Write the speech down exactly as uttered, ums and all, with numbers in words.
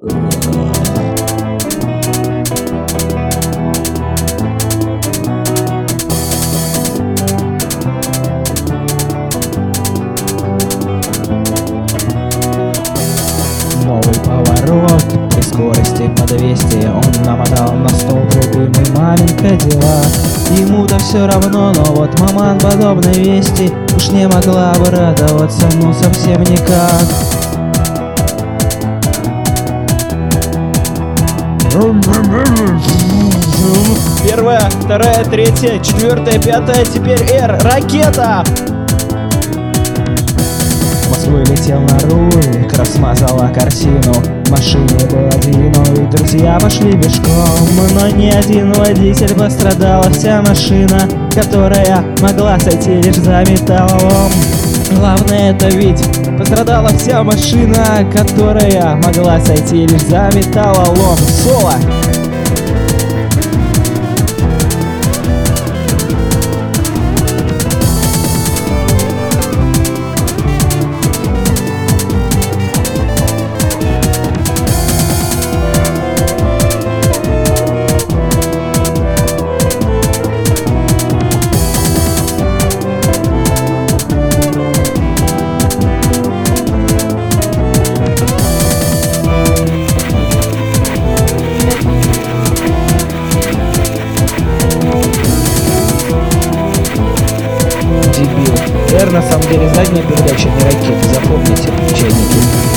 Новый поворот при скорости по двести. Он намотал на стол любимый мамин Кадиллак. Ему-то все равно, но вот маман подобной вести уж не могла бы радоваться, ну совсем никак. Первая, вторая, третья, четвертая, пятая, теперь Р. Ракета! Москвы летел на руль, кровь смазала картину. В машине был один, и друзья пошли пешком. Но ни один водитель, пострадала вся машина, которая могла сойти лишь за металлолом. Главное это ведь пострадала вся машина, которая могла сойти лишь за металлолом. Соло! Р на самом деле задняя передача, не ракеты, запомните, чайники.